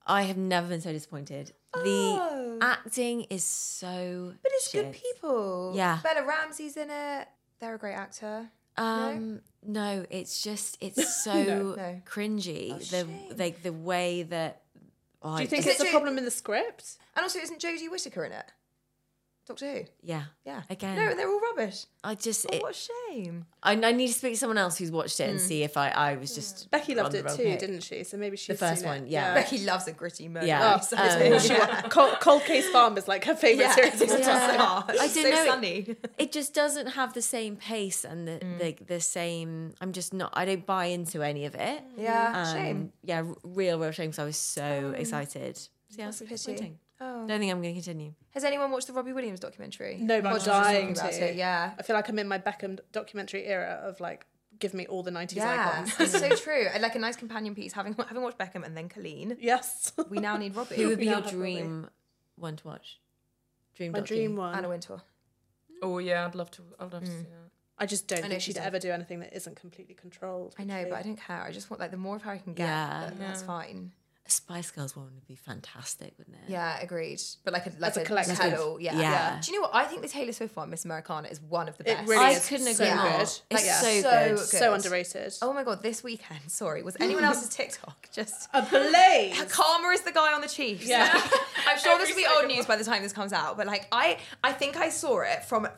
I have never been so disappointed. The acting is so But it's shit. good people. Yeah. Bella Ramsey's in it. They're a great actor. No, it's so No. cringy. shame. The way that Do you think Is it's it a problem in the script? And also, isn't Jodie Whittaker in it? Doctor Who? yeah. Yeah. Again. No, they're all rubbish. I just Oh, what a shame. I need to speak to someone else who's watched it and see if I was just Becky loved on the it wrong too, page. didn't she? So maybe she's The first seen one, it. yeah. Becky loves a gritty murder. Yeah. Cold Case Farm is like her favourite series of all time. I I so don't know. sunny. It just doesn't have the same pace and the same. I'm just not. I don't buy into any of it. Yeah, shame. Yeah, real shame. Because I was so excited. So yeah, That's a it's pity. disappointing. Oh. Don't think I'm going to continue. Has anyone watched the Robbie Williams documentary? No, but I'm Much as she's talking dying about to. it, yeah. I feel like I'm in my Beckham documentary era of like, give me all the 90s Yeah, icons. it's so true. I like a nice companion piece. Having watched Beckham and then Colleen, Yes. we now need Robbie. Who would be now your have dream one to watch? Dream My docu? dream one. Anna Wintour. Oh yeah, I'd love to see that. I just don't know think she's she'd in. ever do anything that isn't completely controlled. I know, but I don't care. I just want like the more of her I can get, Yeah. that's fine. A Spice Girls one would be fantastic, wouldn't it? Yeah, agreed. But like a a collective. tell, yeah. Yeah. Do you know what? I think the Taylor Swift one, Miss Americana, is one of the It best. really I is couldn't so agree more. good. It's Like, so so good. good. So underrated. Oh my god, this weekend, sorry, was anyone else's TikTok just Ablaze. Karma is the guy on the Chiefs? Yeah. I'm sure this will be old news by the time this comes out, but like I think I saw it from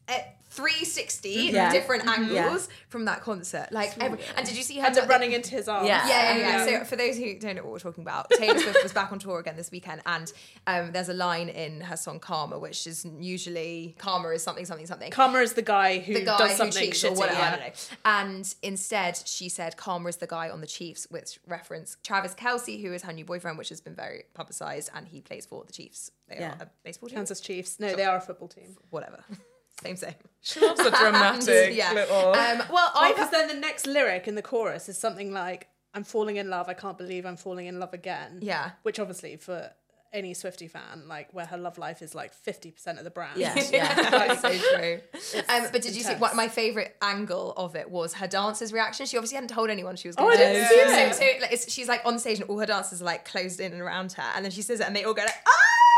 360 Yeah. different angles from that concert. Like and did you see her And then running into his arms. Yeah. Yeah. So for those who don't know what we're talking about, Taylor Swift was back on tour again this weekend, and there's a line in her song Karma, which is usually Karma is something. Karma is the guy who does something cheats shitty. or whatever. Yeah. I don't know. And instead, she said Karma is the guy on the Chiefs, which reference Travis Kelce, who is her new boyfriend, which has been very publicised, and he plays for the Chiefs. They are a baseball team. Kansas Chiefs. No, they are a football team. Whatever. Same. She loves a dramatic Yeah. little. Because then the next lyric in the chorus is something like, I'm falling in love, I can't believe I'm falling in love again. Yeah. Which obviously for any Swiftie fan, like where her love life is like 50% of the brand. Yeah. That's so true. But did you see intense. what my favourite angle of it was? Her dancer's reaction. She obviously hadn't told anyone she was Oh, going I to do didn't see it. it. So like, she's like on stage and all her dancers are like closed in and around her, and then she says it, and they all go like, "Ah!"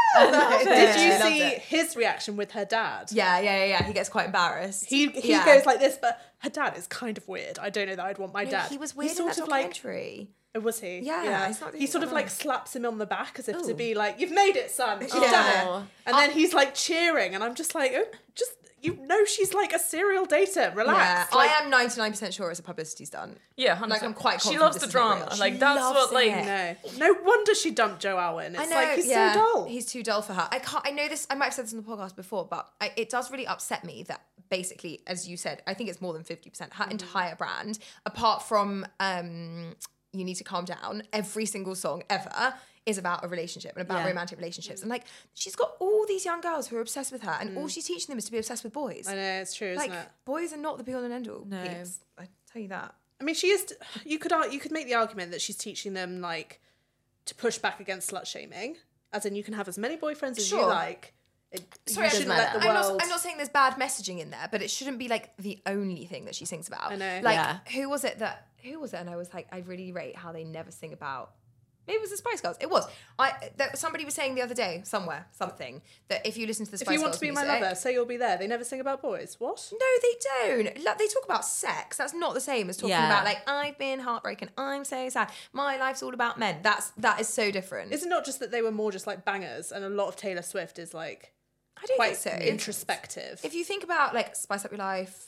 Did you I loved see it. his reaction with her dad? Yeah. He gets quite embarrassed. He Yeah. goes like this, but her dad is kind of weird. I don't know that I'd want my No, dad. He was weird He's in that sort of like, documentary. oh, was he? Yeah, he's not he really sort of that like nice. slaps him on the back as if to Ooh. be like, "You've made it, son. You've Yeah. done it." And then he's like cheering, and I'm just like, oh, just you know, she's like a serial dater. Relax. Yeah, Like, I am 99% sure it's a publicity stunt. Yeah, 100%. Like, I'm quite She confident loves this the is not drama. real. Like She that's loves what like. it. no wonder she dumped Joe Alwyn. It's like he's so dull. He's too dull for her. I know this. I might have said this on the podcast before, but it does really upset me that basically, as you said, I think it's more than 50%. Her entire brand, apart from "You Need to Calm Down," every single song ever is about a relationship and about romantic relationships. And like, she's got all these young girls who are obsessed with her, and all she's teaching them is to be obsessed with boys. I know, it's true, Like, isn't it? boys are not the be all and end all. No. Peeps. I tell you that. I mean, she is. You could make the argument that she's teaching them like to push back against slut shaming, as in you can have as many boyfriends as you Sure. like. Sorry, you shouldn't let the I'm world. not saying there's bad messaging in there, but it shouldn't be like the only thing that she sings about. I know. Like, Yeah. who was it? And I was like, I really rate how they never sing about. Maybe it was the Spice Girls. It was. Somebody was saying the other day somewhere something that if you listen to the If Spice you Girls want to be my music- lover, say you'll be there. They never sing about boys. What? No, they don't. Like, they talk about sex. That's not the same as talking Yeah. about like I've been heartbroken. I'm so sad. My life's all about men. That is so different. Is it not just that they were more just like bangers, and a lot of Taylor Swift is like I don't quite think so. introspective? If you think about like Spice Up Your Life,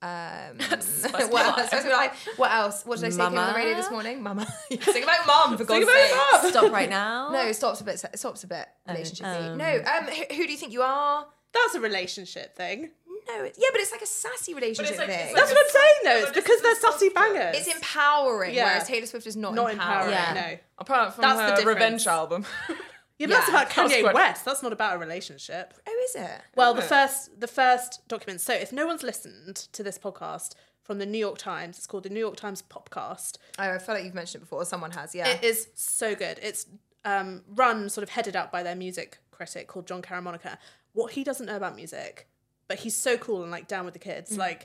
Spice Up what Your else? Life. Spice Up Your Life. What else? What did I say on the Mama. radio this morning? Mama. Sing about mum for God's sake. Stop right now. No, stops a bit. Relationship. No. Who do you think you are? That's a relationship thing. No. Yeah, but it's like a sassy relationship like- thing. it's That's like what I'm saying though. Yeah, It's but because they're this is sassy the bangers. It's empowering, Yeah. whereas Taylor Swift is not empowering. Yeah. No. Apart from That's the her difference. Revenge album. Yeah, but that's about That was Kanye quite- West. That's not about a relationship. Oh, is it? Well, the first document. So if no one's listened to this podcast from the New York Times, it's called the New York Times Popcast. Oh, I feel like you've mentioned it before. Someone has, yeah. It is so good. It's run, sort of headed up by their music critic called John Caramonica. What he doesn't know about music, but he's so cool and like down with the kids. Like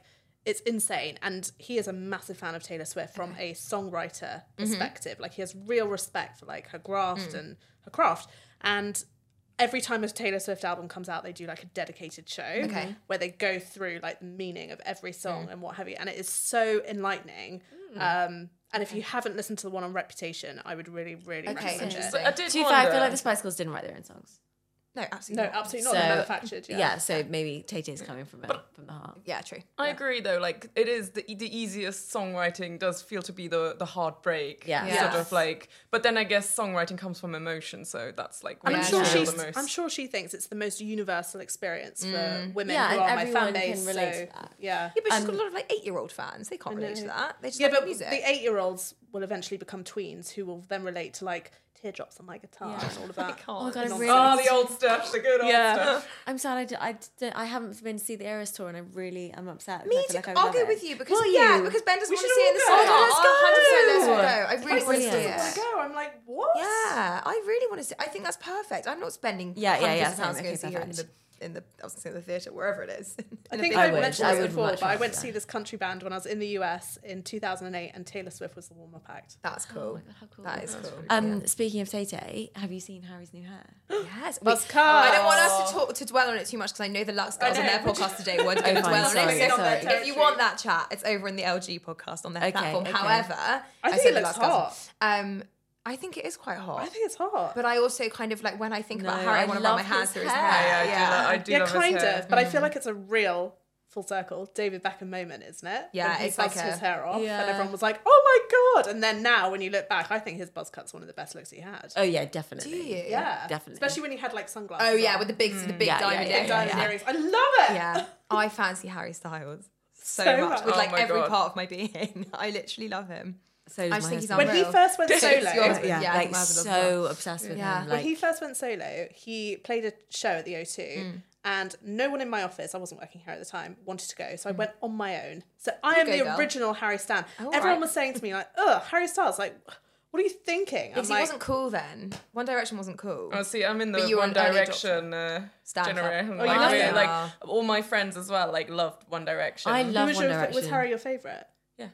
it's insane. And he is a massive fan of Taylor Swift from a songwriter perspective. Like, he has real respect for like her graft and her craft. And every time a Taylor Swift album comes out, they do like a dedicated show where they go through like the meaning of every song and what have you. And it is so enlightening. And if you haven't listened to the one on Reputation, I would really, really recommend it. So I did To be fair, I feel wonder- like the Spice Girls didn't write their own songs. No, absolutely. No, absolutely not. They're manufactured. Yeah, so maybe Tay Tay's coming from the heart. Yeah, true. I agree though, like it is the easiest songwriting does feel to be the heartbreak. Yeah. Sort of like, but then I guess songwriting comes from emotion, so that's like And what I'm you sure feel the most. I'm sure she thinks it's the most universal experience for women Yeah, who and are my fan everyone base. can relate so, to that. Yeah. Yeah, but she's got a lot of like 8-year-old fans. They can't relate to that. They just Yeah, like but music. the 8-year-olds will eventually become tweens who will then relate to like teardrops on my guitar and all of that. Oh my God, I'm Nonsense. really, Oh, the old stuff, the good old stuff. I'm sad I haven't been to see the Eras tour, and I'm upset. Me I feel too. like I would I'll love go it. with you because Will you? because Ben doesn't We want to should see it in the all summer. go. Let's go. 100% let's go. I My really want to sister see doesn't it. want to go. I'm like, what? Yeah, I really want to see. I think that's perfect. I'm not spending Yeah, hundreds of same. pounds to go Okay, see her perfect. in the I was going to say the theatre, wherever it is. I think I I would. mentioned I this would before, much but I rather went to that. see this country band when I was in the US in 2008, and Taylor Swift was the warm-up act. That's cool. how cool. That is cool. Speaking of Tay Tay, have you seen Harry's new hair? Yes. Buzz cut. I don't want us to dwell on it too much because I know the Lux Girls on their podcast today weren't going to fine, dwell on sorry, it. So sorry. if you want that chat, it's over in the LG podcast on their platform. okay. However, I think said it the looks Lux Girls. I think it is quite hot. I think it's hot. But I also kind of like when I think about No, Harry, I I want to run love my hands his through his hair. hair. Yeah, I do Yeah, love his kind hair. of. But I feel like it's a real full circle David Beckham moment, isn't it? Yeah, When he it's like buzzed his hair off, Yeah. and everyone was like, "Oh my god!" And then now, when you look back, I think his buzz cut's one of the best looks he had. Oh yeah, definitely. Do you? Yeah, Definitely. Especially when he had like sunglasses. Oh yeah, on. with the big Yeah, diamond yeah, earrings. diamond Yeah. earrings. I love it. Yeah, I fancy Harry Styles so So much much. with Oh like my every God. part of my being. I literally love him. So I does just my think he's husband. When he unreal. first went Yours, solo, yeah, yeah, I like think my husband does so obsessed with Yeah. him. when Like, he first went solo, he played a show at the O2, Mm. and no one in my office, I wasn't working here at the time, wanted to go. So I went on my own. So I am go, the girl. original Harry Stan. Oh, Everyone right. was saying to me like, "Ugh, Harry Styles, like, what are you thinking?" Because he wasn't cool then. One Direction wasn't cool. Oh, see, I'm in But the you were One an early Direction Stan club. generation. Oh, you Like, love we- it? like all my friends as well, like loved One Direction. I love was One Direction. Was Harry your favourite?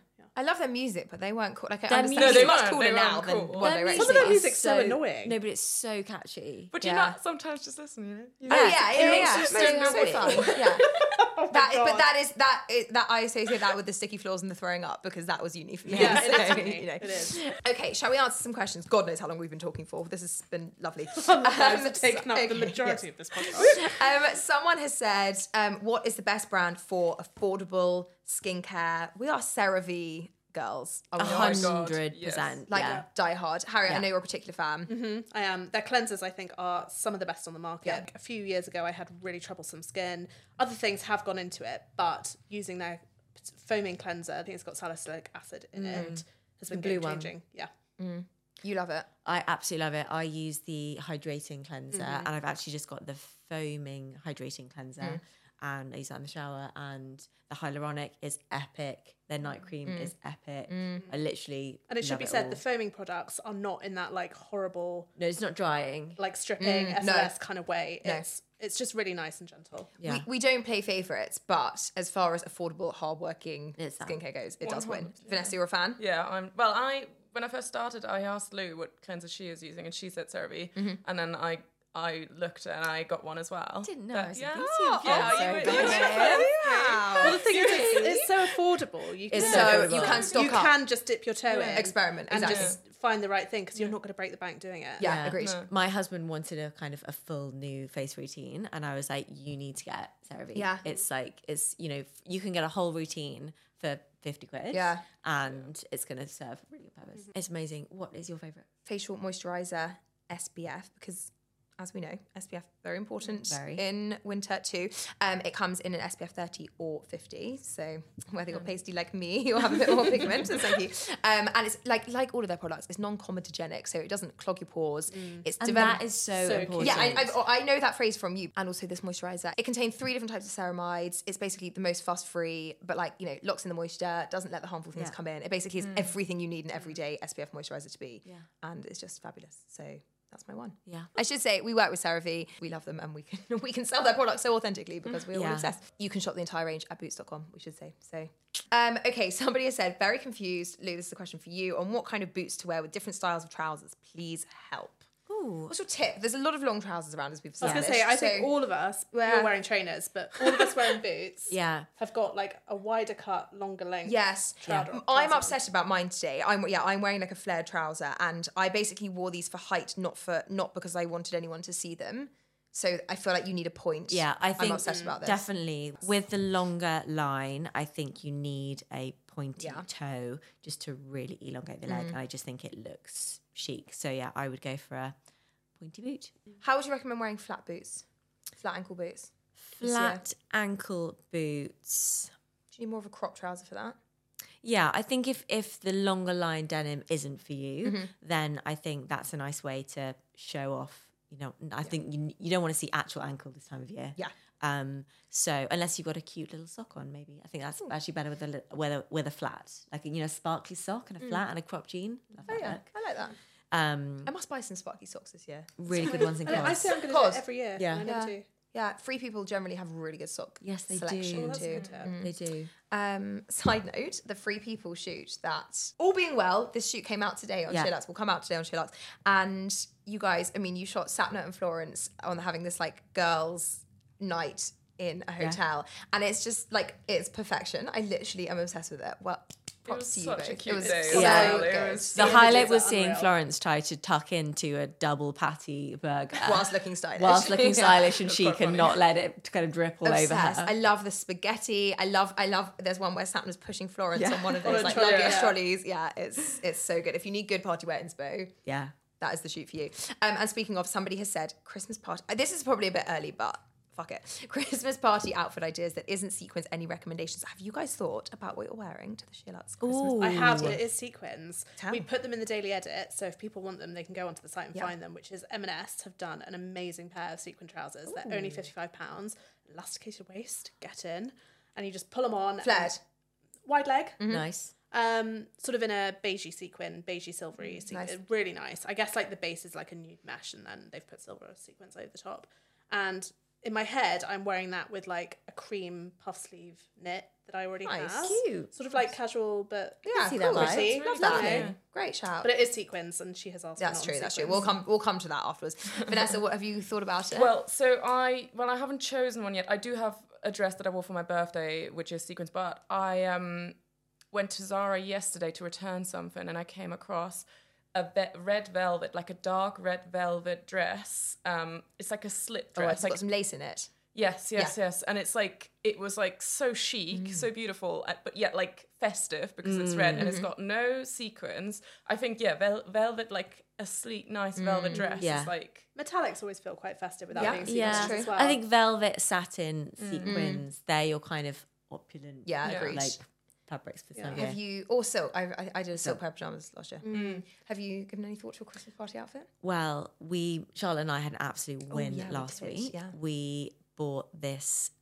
I love their music, but they weren't cool. Like I Their understand music- it's No, much they cooler weren't now than cool. One Their Direction. Some of their is music's so annoying. No, but it's so catchy. But you Yeah. not sometimes just listen, you know? Oh yeah, It makes yeah. you It's so so fun. Yeah. Oh That, God. but that I associate that with the sticky floors and the throwing up because that was uni for me. Yeah, it So, is for me. you know. It is. Okay, shall we answer some questions? God knows how long we've been talking for. This has been lovely. Guys have taken up the okay, majority yes. of this podcast. Someone has said, what is the best brand for affordable skincare? We are CeraVe girls. Are we not? 100%. Like yeah. die hard. Harry, I Yeah. know you're a particular fan. I am. Their cleansers, I think, are some of the best on the market. Yeah. A few years ago, I had really troublesome skin. Other things have gone into it, but using their foaming cleanser, I think it's got salicylic acid in it, has been blue game one. changing. Yeah. You love it. I absolutely love it. I use the hydrating cleanser, and I've actually just got the foaming hydrating cleanser, and I use that in the shower. And the hyaluronic is epic. Their night cream is epic. I literally And it should love be it said, all. the foaming products are not in that like horrible, No, it's not drying. like stripping no. SLS kind of way. No. It's just really nice and gentle. Yeah. We don't play favourites, but as far as affordable, hardworking It's that. skincare goes, it does win. Vanessa, you're a fan? Yeah, when I first started, I asked Lou what cleanser she is using, and she said CeraVe, and then I looked and I got one as well. Didn't know But I was a yeah, beauty yeah, influencer. Well, the thing is, it's so affordable. You can, It's so you can stock you up. can just dip your toe in, Experiment, and exactly. just find the right thing because you're not going to break the bank doing it. Yeah, agreed. My husband wanted a kind of a full new face routine, and I was like, "You need to get CeraVe. Yeah. It's like you can get a whole routine for 50 quid. Yeah. and it's going to serve a really good purpose. It's amazing. What is your favorite? Facial moisturizer, SPF, because as we know, SPF very important Very. in winter too. It comes in an SPF 30 or 50, so whether you're pasty like me, you'll have a bit more pigment. So thank you. And it's like all of their products, it's non-comedogenic, so it doesn't clog your pores. It's And developed. that is so So important. Yeah, I know that phrase from you. And also this moisturizer. It contains 3 different types of ceramides. It's basically the most fuss-free, but locks in the moisture, doesn't let the harmful things come in. It basically is everything you need an everyday SPF moisturizer to be. Yeah. And it's just fabulous. So That's my one. Yeah. I should say we work with CeraVe. We love them, and we can sell their products so authentically because we're all Yeah. obsessed. You can shop the entire range at boots.com, we should say. So, okay, somebody has said, very confused. Lou, this is a question for you. On what kind of boots to wear with different styles of trousers? Please help. Ooh. What's your tip? There's a lot of long trousers around, as we've I was established. going to say, I think so- all of us, you're wearing trainers, but all of us wearing boots Yeah. have got like a wider cut, longer length. Yes, trouser- I'm trouser. upset about mine today. I'm wearing like a flared trouser, and I basically wore these for height, not because I wanted anyone to see them. So I feel like you need a point. Yeah, I think I'm upset about this. definitely with the longer line, I think you need a pointy toe just to really elongate the leg. And I just think it looks chic. So yeah, I would go for a pointy boot. How would you recommend wearing flat boots? Flat ankle boots? Flat ankle boots. Do you need more of a crop trouser for that? Yeah, I think if the longer line denim isn't for you, then I think that's a nice way to show off. You know, I think you don't want to see actual ankle this time of year. Yeah. So unless you've got a cute little sock on, maybe I think that's actually better with a flat, like sparkly sock and a flat and a crop jean. Love that look. I like that. I must buy some sparkly socks this year. Really good ones in I cos. say I'm going to do it every year. Yeah. I never do. Yeah, free people generally have really good sock Yes, they selection do. That's a too. good tip. They do. Side note, the Free People shoot that, all being well, this shoot came out today on SheerLuxe, will come out today on SheerLuxe. And you guys, I mean, you shot Sapna and Florence on having this like girls' night in a hotel. And it's just like, it's perfection. I literally am obsessed with it. Well, props to you such a both. cute It was day. so Yeah. good. It was The The highlight images was are seeing unreal. Florence try to tuck into a double patty burger Whilst looking stylish. whilst looking stylish and chic quite and funny. not let it kind of drip all over Obsessed. her. I love the spaghetti. I love. There's one where Sapna's pushing Florence on one of On those a like trolley, luggage yeah. trolleys. Yeah, it's so good. If you need good party wear inspo, Yeah. that is the shoot for you. And speaking of, somebody has said Christmas party. This is probably a bit early, but fuck it. Christmas party outfit ideas that isn't sequins. Any recommendations? Have you guys thought about what you're wearing to the SheerLuxe Christmas? I have, but it is sequins. Tell. We put them in the daily edit, so if people want them, they can go onto the site and Yeah. find them, which is M&S have done an amazing pair of sequin trousers. They're only £55, elasticated waist, get in, and you just pull them on. Flared. Wide leg, Nice. sort of in a beigey sequin, beigey silvery sequin. Nice. Really nice. I guess like the base is like a nude mesh, and then they've put silver sequins over the top. And in my head, I'm wearing that with like a cream puff sleeve knit that I already Nice. have. Cute. Sort of like casual, but Yeah, see that cool. vibe. Pretty. Love Really that. lovely. Great shout. But it is sequins, and she has asked. That's me true. not on That's true. sequins. We'll come to that afterwards. Vanessa, what have you thought about it? Well, so I haven't chosen one yet. I do have a dress that I wore for my birthday, which is sequins, but I went to Zara yesterday to return something, and I came across a red velvet, like a dark red velvet dress. It's like a slip oh, dress. it's like got some lace in it. yes. And it's like, it was like so chic, so beautiful, but yet like festive because it's red and it's got no sequins. I think, velvet, like a sleek, nice velvet dress Yeah. is like... Metallics always feel quite festive without Yeah. being sequins Yeah. true. as well. I think velvet, satin, sequins, they're your kind of opulent Yeah, agreed. like fabrics for some Have you also? I did a silk pair pajamas last year. Have you given any thought to your Christmas party outfit? Well, Charlotte and I had an absolute win yeah, we last did, week. yeah. We bought this,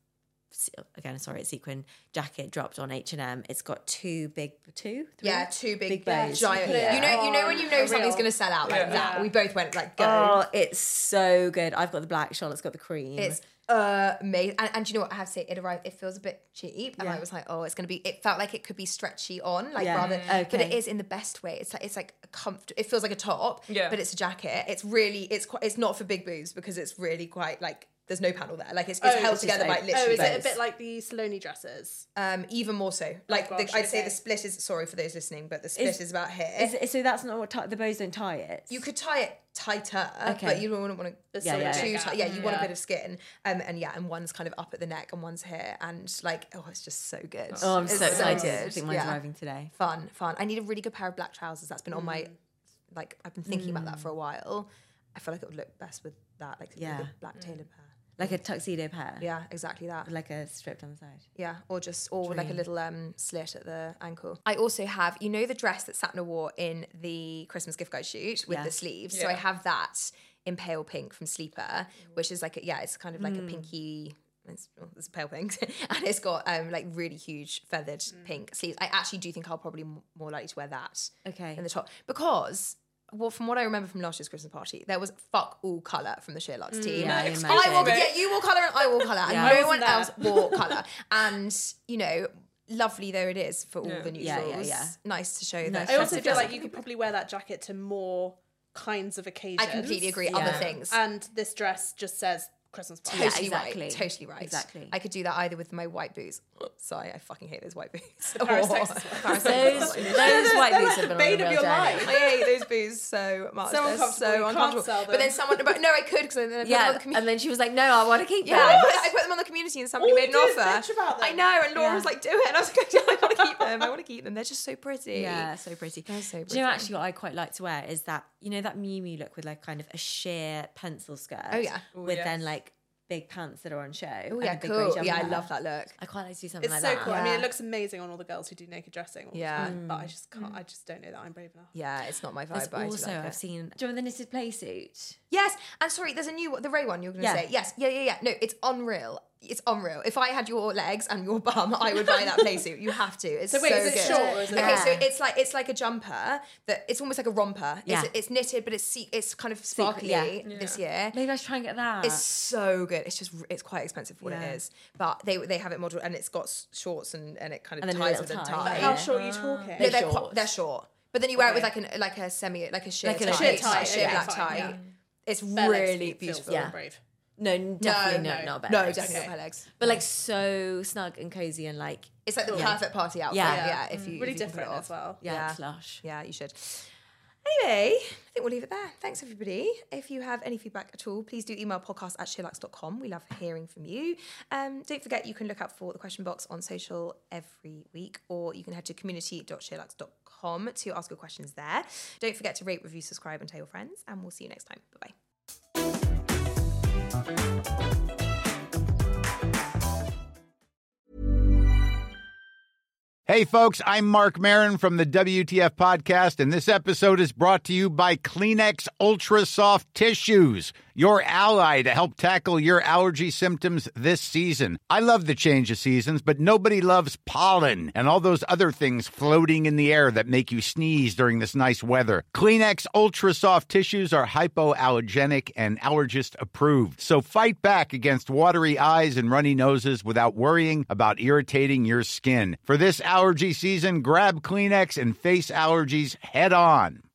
again, sorry, it's sequin jacket dropped on H&M. It's got three? Yeah, two big bows. giant. Yeah. You know when you know For something's real. going to sell out like that. We both went like go. Oh, it's so good. I've got the black, Charlotte's got the cream. It's amazing. And do you know what I have to say? It arrived. It feels a bit cheap, and I was like, oh, it's going to be. It felt like it could be stretchy on, like Yeah. rather. But it Okay. is in the best way. It's like a comfortable. It feels like a top, Yeah. but it's a jacket. It's really. It's not for big boobs because it's really quite like. There's no panel there. Like it's held it's together just by like- literally. is it a bows. bit like the Saloni dresses? Even more so. Like gosh, I'd say okay. the split is. Sorry for those listening, but the split is about here. So that's not what the bows don't tie it. You could tie it tighter, Okay. but you don't want to There's Yeah, sort of yeah. a too big tight. gap. Yeah, you want a bit of skin. And one's kind of up at the neck and one's here. And like, oh, it's just so good. Oh, I'm It's so excited. I good. think mine's Yeah. arriving today. Fun. I need a really good pair of black trousers. That's been on my, like, I've been thinking about that for a while. I feel like it would look best with that, like Yeah. with a black tailored pair. Like a tuxedo pair. Yeah, exactly that. With like a strip down the side. Yeah, or with like a little slit at the ankle. I also have, you know, the dress that Sapna wore in the Christmas gift guide shoot with Yeah. the sleeves. So I have that in pale pink from Sleeper, which is like it's kind of like a pinky. It's a pale pink, and it's got like really huge feathered pink sleeves. I actually do think I'll probably more likely to wear that Okay. in the top because well, from what I remember from last year's Christmas party, there was fuck all colour from the Sheer Luxe team. Yeah, I you imagine. wore colour and I wore colour, and I no one wasn't else there. wore colour. And, you know, lovely though it is for all the neutrals. Yeah. Nice to show that. I also feel like you could probably wear that jacket to more kinds of occasions. I completely agree. Other things. And this dress just says Christmas party. Totally exactly. right. Totally right. Exactly. I could do that either with my white boots. Sorry, I fucking hate those white boots. Paris, Texas one. Those white boots have been on a bane of real your journey. life. I hate those boots so much. So They're uncomfortable. so You can't uncomfortable. sell But then them. someone, but no, I could because then I put them on Yeah, the community. and then she was like, "No, I want to keep Yeah, them." I put them on the community and somebody All made an you do is offer. bitch about them. I know, and Laura was like, "Do it," and I was like, "I want to keep them. I want to keep them. They're just so pretty." Yeah, so pretty. They're so Do you know pretty. actually what I quite like to wear is that, you know, that Miu Miu look with like kind of a sheer pencil skirt. Oh, yeah. With then like big pants that are on show. Oh and yeah, a big grey cool. jumper. Yeah, I love that look. I quite like to do something It's like so that. cool. I mean, Yeah. it looks amazing on all the girls who do naked dressing. All the Yeah. time, but I just can't. I just don't know that I'm brave enough. Yeah, it's not my vibe. There's but I do also, like I've it. seen, do you remember the knitted play suit? Yes, and sorry, there's a new one, the Ray one. You're going to Yeah. say yes, yeah. No, it's unreal. It's unreal. If I had your legs and your bum, I would buy that playsuit. You have to. It's So wait, so is it good. short or is it Okay, so long? it's like a jumper that it's almost like a romper. Yeah. It's knitted, but it's kind of sparkly yeah. this year. Maybe I should try and get that. It's so good. It's quite expensive for what Yeah. it is, but they have it modeled and it's got shorts and it kind of And then a ties little with a tie. tie. How short are you talking? No, short. they're short. But then you wear it with like a sheer Like a tie, sheer tie, sheer okay, black fine, tie. yeah. It's Bare legs really feels beautiful. Yeah. brave. no, definitely no, not bare No, legs. definitely not bare legs. But like so snug and cozy and like, It's like the perfect party outfit. Yeah. Yeah, if you Really if you can pull it different off. as well. yeah, Yeah. it's lush. Yeah, you should. Anyway, I think we'll leave it there. Thanks, everybody. If you have any feedback at all, please do email podcast@sheerluxe.com. We love hearing from you. Don't forget, you can look out for the question box on social every week, or you can head to community.sheerluxe.com to ask your questions there. Don't forget to rate, review, subscribe, and tell your friends, and we'll see you next time. Bye-bye. Hey, folks, I'm Mark Maron from the WTF Podcast, and this episode is brought to you by Kleenex Ultra Soft Tissues, your ally to help tackle your allergy symptoms this season. I love the change of seasons, but nobody loves pollen and all those other things floating in the air that make you sneeze during this nice weather. Kleenex Ultra Soft Tissues are hypoallergenic and allergist approved, so fight back against watery eyes and runny noses without worrying about irritating your skin. For this allergy season, grab Kleenex and face allergies head on.